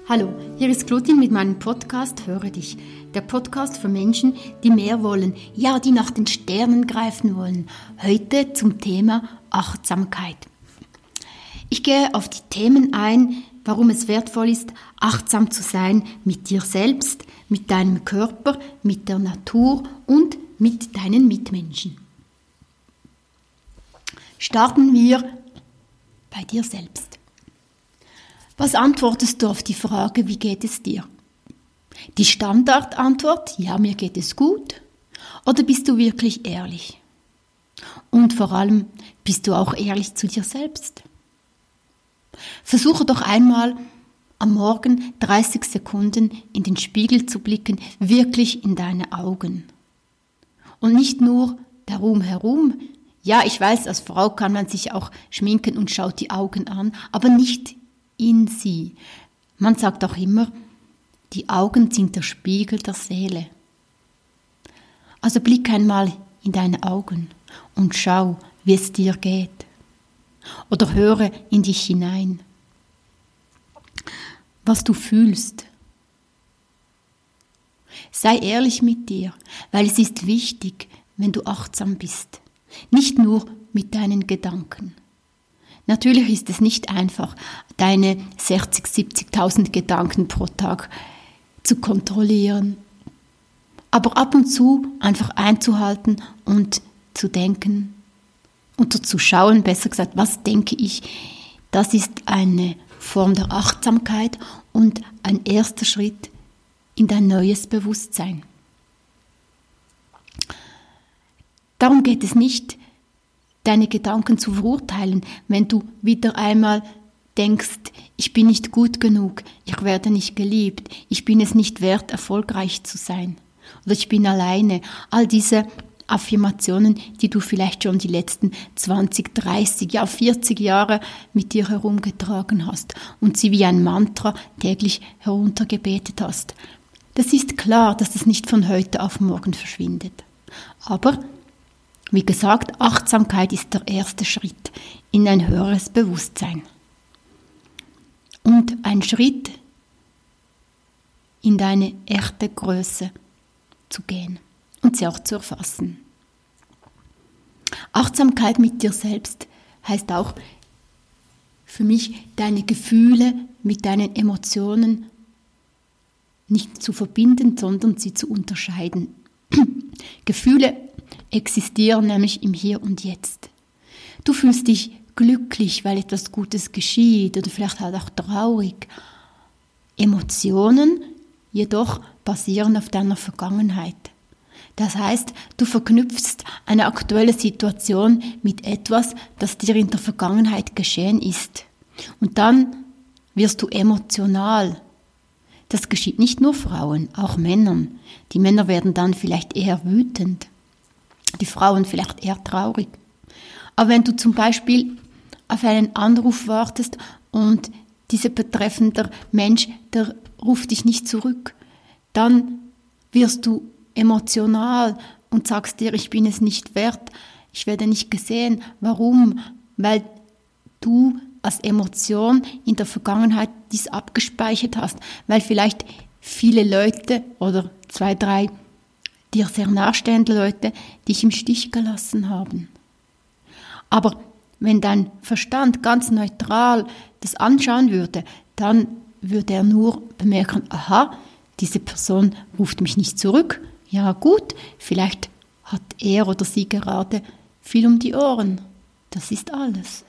Hallo, hier ist Clotilde mit meinem Podcast Höre dich. Der Podcast für Menschen, die mehr wollen, ja, die nach den Sternen greifen wollen. Heute zum Thema Achtsamkeit. Ich gehe auf die Themen ein, warum es wertvoll ist, achtsam zu sein mit dir selbst, mit deinem Körper, mit der Natur und mit deinen Mitmenschen. Starten wir bei dir selbst. Was antwortest du auf die Frage, wie geht es dir? Die Standardantwort, ja, mir geht es gut. Oder bist du wirklich ehrlich? Und vor allem, bist du auch ehrlich zu dir selbst? Versuche doch einmal am Morgen 30 Sekunden in den Spiegel zu blicken, wirklich in deine Augen. Und nicht nur darum herum. Ja, ich weiß, als Frau kann man sich auch schminken und schaut die Augen an, aber nicht in sie. Man sagt auch immer, die Augen sind der Spiegel der Seele. Also blick einmal in deine Augen und schau, wie es dir geht. Oder höre in dich hinein, was du fühlst. Sei ehrlich mit dir, weil es ist wichtig, wenn du achtsam bist. Nicht nur mit deinen Gedanken. Natürlich ist es nicht einfach, deine 60.000, 70.000 Gedanken pro Tag zu kontrollieren. Aber ab und zu einfach einzuhalten und zu denken und zu schauen, besser gesagt, was denke ich, das ist eine Form der Achtsamkeit und ein erster Schritt in dein neues Bewusstsein. Darum geht es nicht, deine Gedanken zu verurteilen, wenn du wieder einmal denkst, ich bin nicht gut genug, ich werde nicht geliebt, ich bin es nicht wert, erfolgreich zu sein oder ich bin alleine. All diese Affirmationen, die du vielleicht schon die letzten 20, 30, ja 40 Jahre mit dir herumgetragen hast und sie wie ein Mantra täglich heruntergebetet hast. Das ist klar, dass das nicht von heute auf morgen verschwindet. Aber wie gesagt, Achtsamkeit ist der erste Schritt in ein höheres Bewusstsein. Und ein Schritt in deine echte Größe zu gehen und sie auch zu erfassen. Achtsamkeit mit dir selbst heißt auch für mich, deine Gefühle mit deinen Emotionen nicht zu verbinden, sondern sie zu unterscheiden. Gefühle existieren nämlich im Hier und Jetzt. Du fühlst dich glücklich, weil etwas Gutes geschieht oder vielleicht halt auch traurig. Emotionen jedoch basieren auf deiner Vergangenheit. Das heißt, du verknüpfst eine aktuelle Situation mit etwas, das dir in der Vergangenheit geschehen ist. Und dann wirst du emotional. Das geschieht nicht nur Frauen, auch Männern. Die Männer werden dann vielleicht eher wütend. Die Frauen vielleicht eher traurig. Aber wenn du zum Beispiel auf einen Anruf wartest und dieser betreffende Mensch, der ruft dich nicht zurück, dann wirst du emotional und sagst dir, ich bin es nicht wert, ich werde nicht gesehen. Warum? Weil du als Emotion in der Vergangenheit dies abgespeichert hast, weil vielleicht viele Leute oder 2, 3 dir sehr nahestehende Leute dich im Stich gelassen haben. Aber wenn dein Verstand ganz neutral das anschauen würde, dann würde er nur bemerken, aha, diese Person ruft mich nicht zurück. Ja gut, vielleicht hat er oder sie gerade viel um die Ohren. Das ist alles.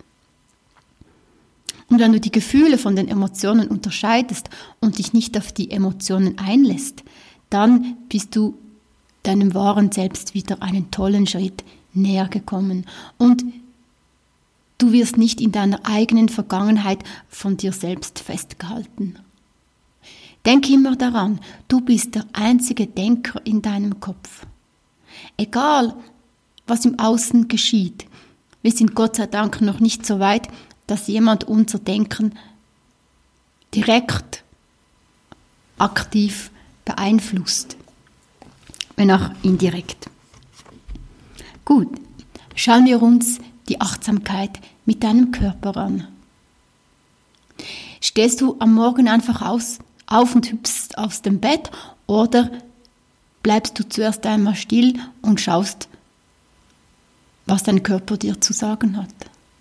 Und wenn du die Gefühle von den Emotionen unterscheidest und dich nicht auf die Emotionen einlässt, dann bist du deinem wahren Selbst wieder einen tollen Schritt näher gekommen. Und du wirst nicht in deiner eigenen Vergangenheit von dir selbst festgehalten. Denk immer daran, du bist der einzige Denker in deinem Kopf. Egal, was im Außen geschieht, wir sind Gott sei Dank noch nicht so weit, dass jemand unser Denken direkt aktiv beeinflusst, wenn auch indirekt. Gut, schauen wir uns die Achtsamkeit mit deinem Körper an. Stehst du am Morgen einfach auf und hüpfst aus dem Bett oder bleibst du zuerst einmal still und schaust, was dein Körper dir zu sagen hat.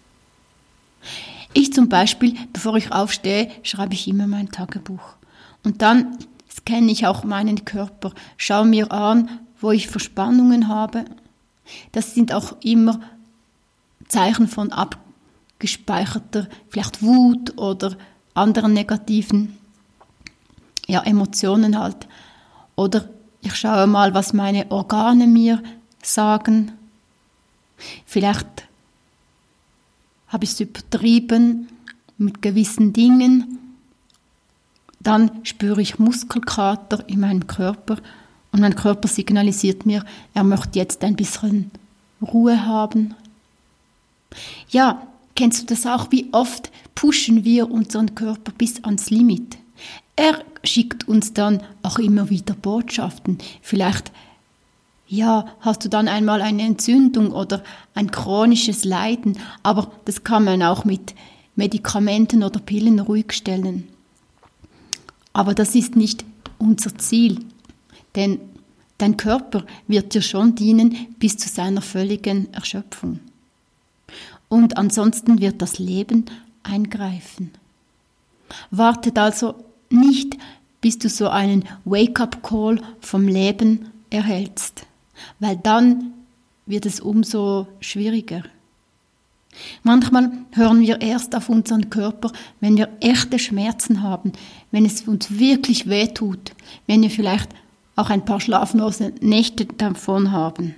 Ich zum Beispiel, bevor ich aufstehe, schreibe ich immer mein Tagebuch. Und dann scanne ich auch meinen Körper, schaue mir an, wo ich Verspannungen habe. Das sind auch immer Zeichen von abgespeicherter, vielleicht Wut oder anderen negativen Emotionen halt. Oder ich schaue mal, was meine Organe mir sagen. Vielleicht habe ich es übertrieben mit gewissen Dingen. Dann spüre ich Muskelkater in meinem Körper und mein Körper signalisiert mir, er möchte jetzt ein bisschen Ruhe haben. Ja, kennst du das auch? Wie oft pushen wir unseren Körper bis ans Limit? Er schickt uns dann auch immer wieder Botschaften. Vielleicht hast du dann einmal eine Entzündung oder ein chronisches Leiden, aber das kann man auch mit Medikamenten oder Pillen ruhig stellen. Aber das ist nicht unser Ziel, denn dein Körper wird dir schon dienen bis zu seiner völligen Erschöpfung. Und ansonsten wird das Leben eingreifen. Wartet also nicht, bis du so einen Wake-up-Call vom Leben erhältst, weil dann wird es umso schwieriger. Manchmal hören wir erst auf unseren Körper, wenn wir echte Schmerzen haben, wenn es uns wirklich wehtut, wenn wir vielleicht auch ein paar schlaflose Nächte davon haben.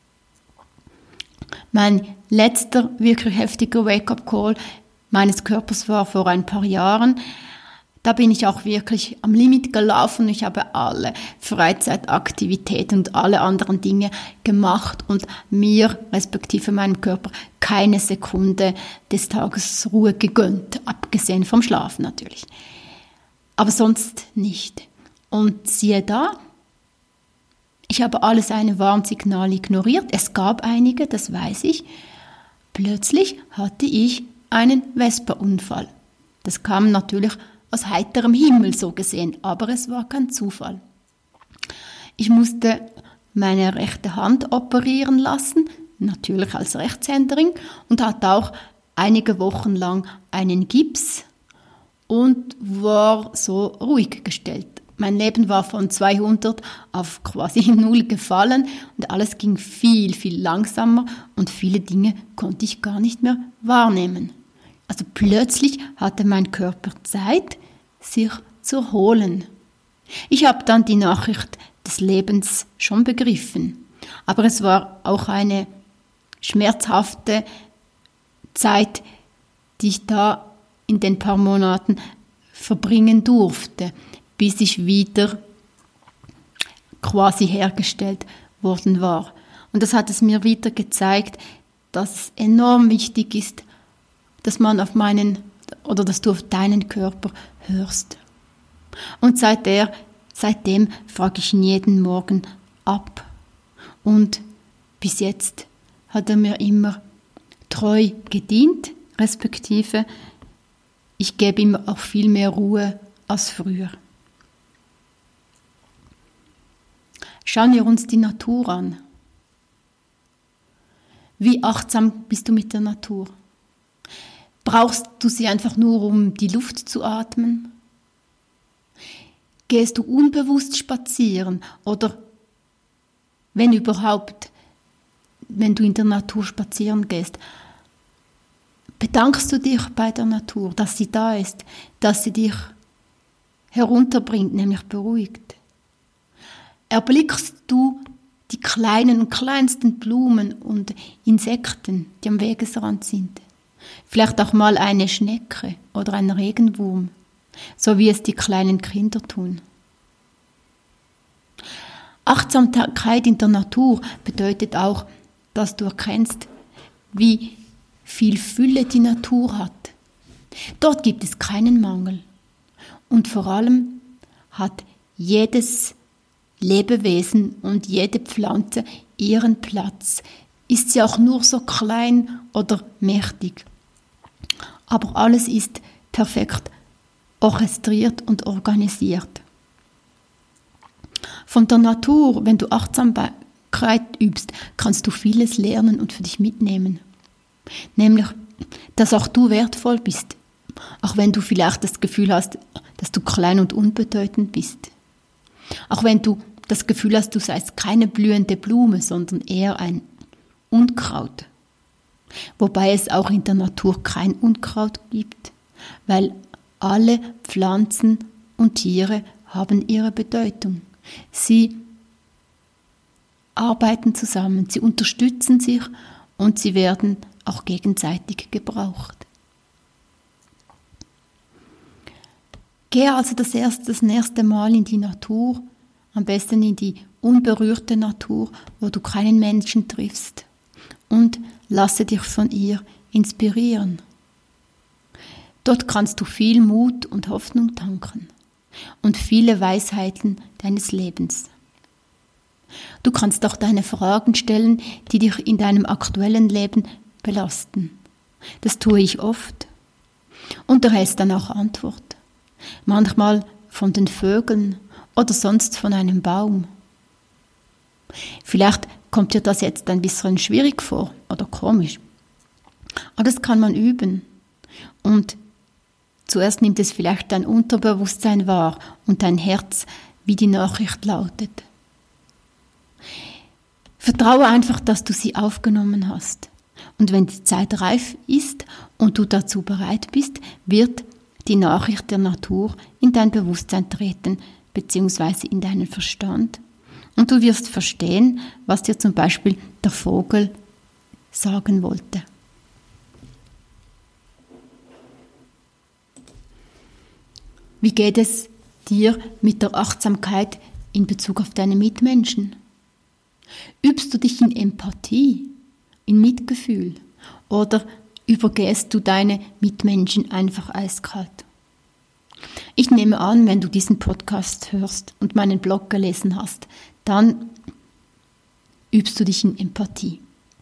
Mein letzter wirklich heftiger Wake-up-Call meines Körpers war vor ein paar Jahren. Da bin ich auch wirklich am Limit gelaufen. Ich habe alle Freizeitaktivitäten und alle anderen Dinge gemacht und mir, respektive meinem Körper, keine Sekunde des Tages Ruhe gegönnt, abgesehen vom Schlafen natürlich. Aber sonst nicht. Und siehe da, ich habe alle seine Warnsignale ignoriert. Es gab einige, das weiß ich. Plötzlich hatte ich einen Vespa-Unfall. Das kam natürlich aus heiterem Himmel so gesehen, aber es war kein Zufall. Ich musste meine rechte Hand operieren lassen, natürlich als Rechtshänderin, und hatte auch einige Wochen lang einen Gips und war so ruhig gestellt. Mein Leben war von 200 auf quasi 0 gefallen und alles ging viel, viel langsamer und viele Dinge konnte ich gar nicht mehr wahrnehmen. Also plötzlich hatte mein Körper Zeit, sich zu erholen. Ich habe dann die Nachricht des Lebens schon begriffen, aber es war auch eine schmerzhafte Zeit, die ich da in den paar Monaten verbringen durfte, bis ich wieder quasi hergestellt worden war. Und das hat es mir wieder gezeigt, dass es enorm wichtig ist, dass man dass du auf deinen Körper hörst. Und seitdem frage ich ihn jeden Morgen ab. Und bis jetzt hat er mir immer treu gedient, respektive ich gebe ihm auch viel mehr Ruhe als früher. Schauen wir uns die Natur an. Wie achtsam bist du mit der Natur? Brauchst du sie einfach nur, um die Luft zu atmen? Gehst du unbewusst spazieren oder wenn überhaupt, wenn du in der Natur spazieren gehst, bedankst du dich bei der Natur, dass sie da ist, dass sie dich herunterbringt, nämlich beruhigt? Erblickst du die kleinen und kleinsten Blumen und Insekten, die am Wegesrand sind? Vielleicht auch mal eine Schnecke oder ein Regenwurm, so wie es die kleinen Kinder tun. Achtsamkeit in der Natur bedeutet auch, dass du erkennst, wie viel Fülle die Natur hat. Dort gibt es keinen Mangel. Und vor allem hat jedes Lebewesen und jede Pflanze ihren Platz. Ist sie auch nur so klein oder mächtig. Aber alles ist perfekt orchestriert und organisiert. Von der Natur, wenn du Achtsamkeit übst, kannst du vieles lernen und für dich mitnehmen. Nämlich, dass auch du wertvoll bist, auch wenn du vielleicht das Gefühl hast, dass du klein und unbedeutend bist. Auch wenn du das Gefühl hast, du seist keine blühende Blume, sondern eher ein Unkraut. Wobei es auch in der Natur kein Unkraut gibt, weil alle Pflanzen und Tiere haben ihre Bedeutung. Sie arbeiten zusammen, sie unterstützen sich und sie werden auch gegenseitig gebraucht. Gehe also das nächste Mal in die Natur, am besten in die unberührte Natur, wo du keinen Menschen triffst, und lasse dich von ihr inspirieren. Dort kannst du viel Mut und Hoffnung tanken und viele Weisheiten deines Lebens. Du kannst auch deine Fragen stellen, die dich in deinem aktuellen Leben belasten. Das tue ich oft und erhältst dann auch Antwort. Manchmal von den Vögeln oder sonst von einem Baum. Vielleicht kommt dir das jetzt ein bisschen schwierig vor oder komisch. Aber das kann man üben. Und zuerst nimmt es vielleicht dein Unterbewusstsein wahr und dein Herz, wie die Nachricht lautet. Vertraue einfach, dass du sie aufgenommen hast. Und wenn die Zeit reif ist und du dazu bereit bist, wird die Nachricht der Natur in dein Bewusstsein treten, beziehungsweise in deinen Verstand. Und du wirst verstehen, was dir zum Beispiel der Vogel sagen wollte. Wie geht es dir mit der Achtsamkeit in Bezug auf deine Mitmenschen? Übst du dich in Empathie, in Mitgefühl oder übergehst du deine Mitmenschen einfach eiskalt? Ich nehme an, wenn du diesen Podcast hörst und meinen Blog gelesen hast, dann übst du dich in Empathie.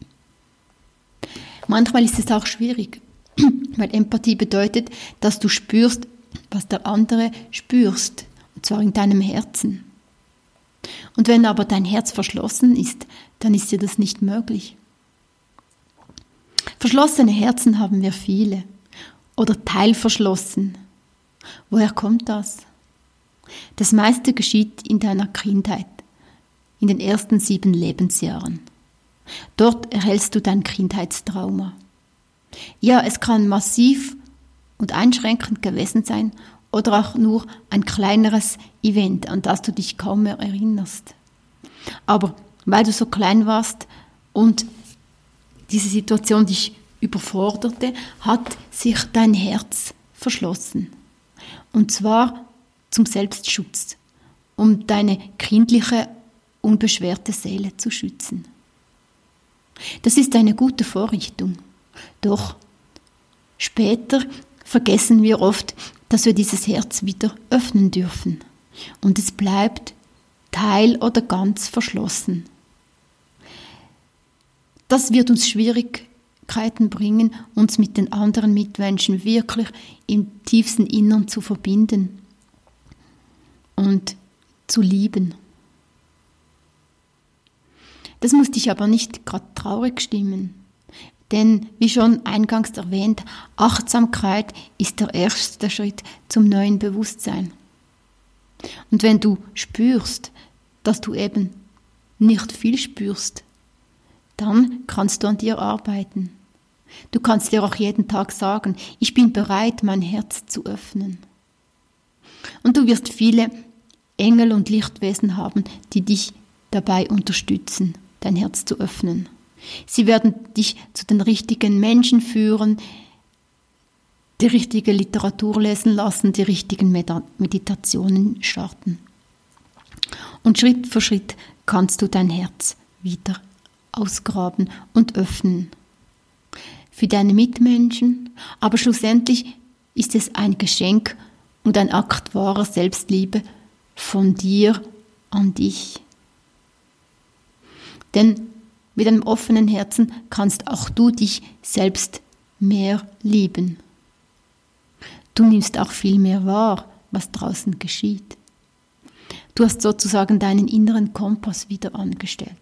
Manchmal ist es auch schwierig, weil Empathie bedeutet, dass du spürst, was der andere spürst, und zwar in deinem Herzen. Und wenn aber dein Herz verschlossen ist, dann ist dir das nicht möglich. Verschlossene Herzen haben wir viele oder teilverschlossen. Woher kommt das? Das meiste geschieht in deiner Kindheit, in den ersten 7 Lebensjahren. Dort erhältst du dein Kindheitstrauma. Ja, es kann massiv und einschränkend gewesen sein oder auch nur ein kleineres Event, an das du dich kaum mehr erinnerst. Aber weil du so klein warst und diese Situation dich überforderte, hat sich dein Herz verschlossen. Und zwar zum Selbstschutz, um deine kindliche, unbeschwerte Seele zu schützen. Das ist eine gute Vorrichtung. Doch später vergessen wir oft, dass wir dieses Herz wieder öffnen dürfen. Und es bleibt teil- oder ganz verschlossen. Das wird uns Schwierigkeiten bringen, uns mit den anderen Mitmenschen wirklich im tiefsten Innern zu verbinden und zu lieben. Das muss dich aber nicht gerade traurig stimmen. Denn, wie schon eingangs erwähnt, Achtsamkeit ist der erste Schritt zum neuen Bewusstsein. Und wenn du spürst, dass du eben nicht viel spürst, dann kannst du an dir arbeiten. Du kannst dir auch jeden Tag sagen, ich bin bereit, mein Herz zu öffnen. Und du wirst viele Engel und Lichtwesen haben, die dich dabei unterstützen, dein Herz zu öffnen. Sie werden dich zu den richtigen Menschen führen, die richtige Literatur lesen lassen, die richtigen Meditationen starten. Und Schritt für Schritt kannst du dein Herz wieder ausgraben und öffnen. Für deine Mitmenschen, aber schlussendlich ist es ein Geschenk und ein Akt wahrer Selbstliebe von dir an dich. Denn mit einem offenen Herzen kannst auch du dich selbst mehr lieben. Du nimmst auch viel mehr wahr, was draußen geschieht. Du hast sozusagen deinen inneren Kompass wieder angestellt.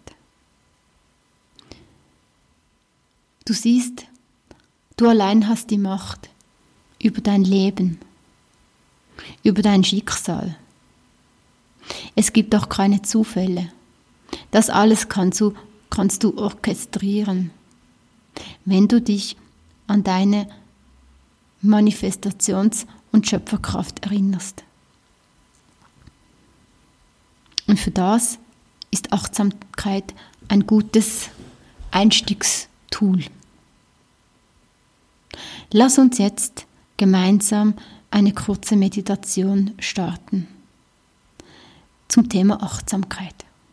Du siehst, du allein hast die Macht über dein Leben, über dein Schicksal. Es gibt auch keine Zufälle. Das alles kannst du orchestrieren, wenn du dich an deine Manifestations- und Schöpferkraft erinnerst. Und für das ist Achtsamkeit ein gutes Einstiegstool. Lass uns jetzt gemeinsam eine kurze Meditation starten zum Thema Achtsamkeit.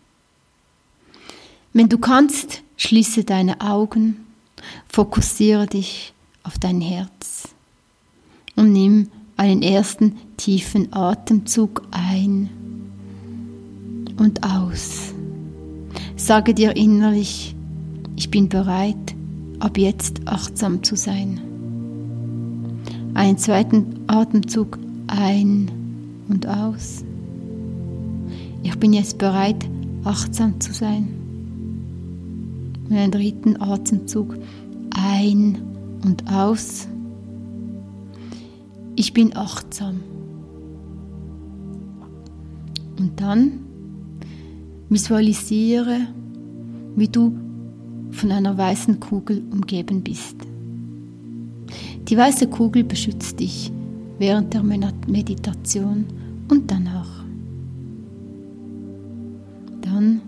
Wenn du kannst, schließe deine Augen, fokussiere dich auf dein Herz und nimm einen ersten tiefen Atemzug ein und aus. Sage dir innerlich, ich bin bereit, ab jetzt achtsam zu sein. Einen zweiten Atemzug ein und aus. Ich bin jetzt bereit, achtsam zu sein. Und einen dritten Atemzug ein und aus. Ich bin achtsam. Und dann visualisiere, wie du von einer weißen Kugel umgeben bist. Die weiße Kugel beschützt dich während der Meditation und danach. Dann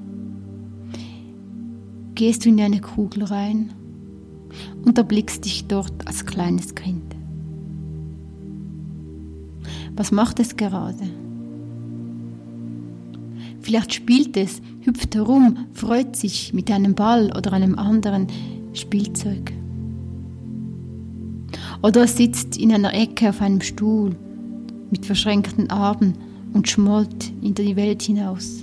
gehst du in eine Kugel rein und erblickst dich dort als kleines Kind. Was macht es gerade? Vielleicht spielt es, hüpft herum, freut sich mit einem Ball oder einem anderen Spielzeug. Oder es sitzt in einer Ecke auf einem Stuhl mit verschränkten Armen und schmollt in die Welt hinaus.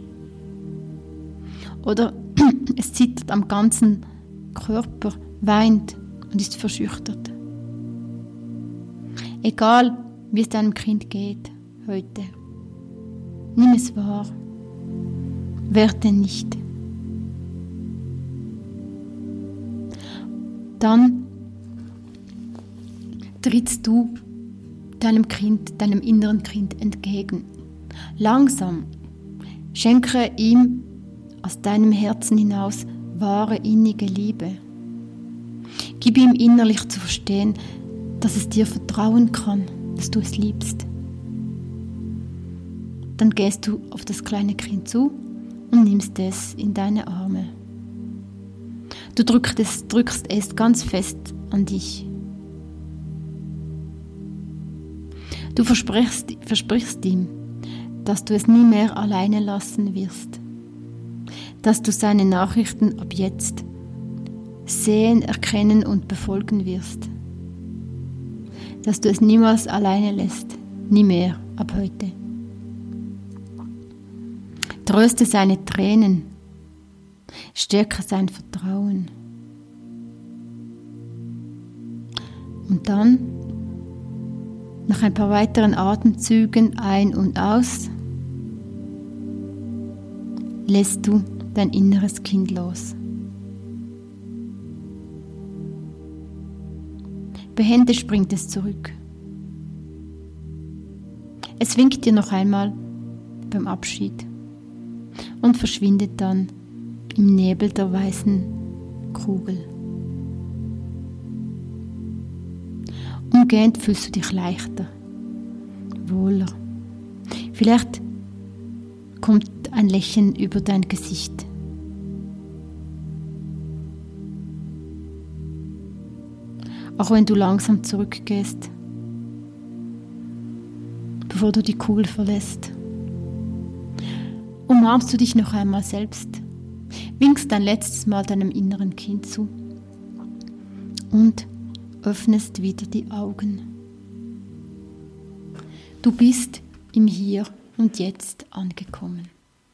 Oder es zittert am ganzen Körper, weint und ist verschüchtert. Egal, wie es deinem Kind geht heute, nimm es wahr, werte nicht. Dann trittst du deinem Kind, deinem inneren Kind entgegen. Langsam schenke ihm aus deinem Herzen hinaus wahre, innige Liebe. Gib ihm innerlich zu verstehen, dass es dir vertrauen kann, dass du es liebst. Dann gehst du auf das kleine Kind zu und nimmst es in deine Arme. Du drückst es ganz fest an dich. Du versprichst ihm, dass du es nie mehr alleine lassen wirst, dass du seine Nachrichten ab jetzt sehen, erkennen und befolgen wirst, dass du es niemals alleine lässt, nie mehr ab heute. Tröste seine Tränen, stärke sein Vertrauen. Und dann, nach ein paar weiteren Atemzügen ein und aus, lässt du dein inneres Kind los. Behende springt es zurück. Es winkt dir noch einmal beim Abschied und verschwindet dann im Nebel der weißen Kugel. Umgehend fühlst du dich leichter, wohler. Vielleicht kommt ein Lächeln über dein Gesicht. Auch wenn du langsam zurückgehst, bevor du die Kugel verlässt, umarmst du dich noch einmal selbst, winkst ein letztes Mal deinem inneren Kind zu und öffnest wieder die Augen. Du bist im Hier und Jetzt angekommen.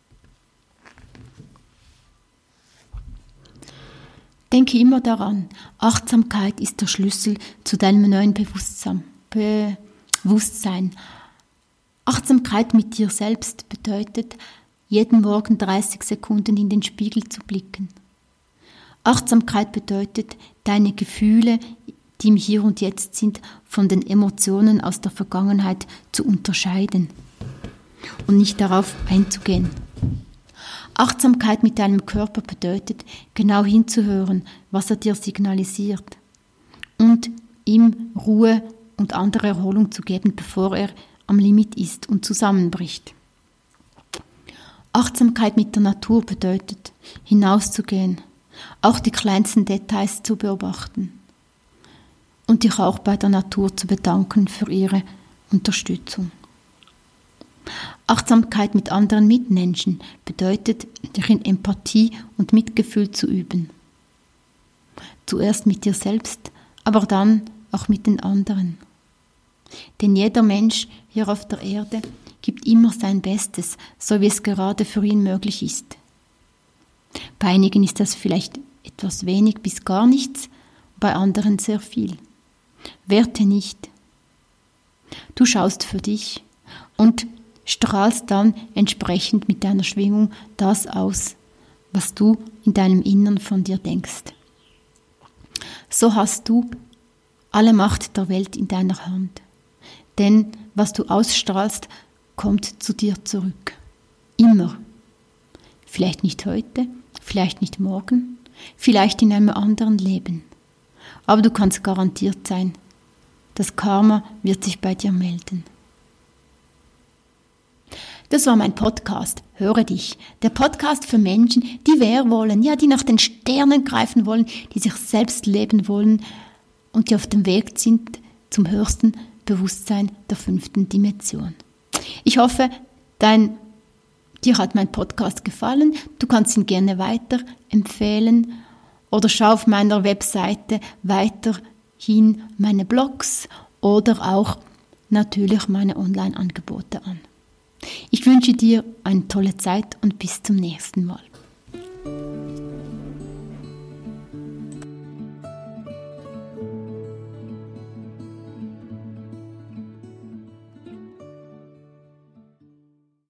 Denke immer daran, Achtsamkeit ist der Schlüssel zu deinem neuen Bewusstsein. Bewusstsein. Achtsamkeit mit dir selbst bedeutet, jeden Morgen 30 Sekunden in den Spiegel zu blicken. Achtsamkeit bedeutet, deine Gefühle, die im Hier und Jetzt sind, von den Emotionen aus der Vergangenheit zu unterscheiden und nicht darauf einzugehen. Achtsamkeit mit deinem Körper bedeutet, genau hinzuhören, was er dir signalisiert und ihm Ruhe und andere Erholung zu geben, bevor er am Limit ist und zusammenbricht. Achtsamkeit mit der Natur bedeutet, hinauszugehen, auch die kleinsten Details zu beobachten und dich auch bei der Natur zu bedanken für ihre Unterstützung. Achtsamkeit mit anderen Mitmenschen bedeutet, dich in Empathie und Mitgefühl zu üben. Zuerst mit dir selbst, aber dann auch mit den anderen. Denn jeder Mensch hier auf der Erde gibt immer sein Bestes, so wie es gerade für ihn möglich ist. Bei einigen ist das vielleicht etwas wenig bis gar nichts, bei anderen sehr viel. Werte nicht. Du schaust für dich und strahlst dann entsprechend mit deiner Schwingung das aus, was du in deinem Innern von dir denkst. So hast du alle Macht der Welt in deiner Hand. Denn was du ausstrahlst, kommt zu dir zurück. Immer. Vielleicht nicht heute, vielleicht nicht morgen, vielleicht in einem anderen Leben. Aber du kannst garantiert sein, das Karma wird sich bei dir melden. Das war mein Podcast, Höre dich. Der Podcast für Menschen, die mehr wollen, ja, die nach den Sternen greifen wollen, die sich selbst leben wollen und die auf dem Weg sind zum höchsten Bewusstsein der 5. Dimension. Ich hoffe, dir hat mein Podcast gefallen. Du kannst ihn gerne weiterempfehlen oder schau auf meiner Webseite weiterhin meine Blogs oder auch natürlich meine Online-Angebote an. Ich wünsche dir eine tolle Zeit und bis zum nächsten Mal.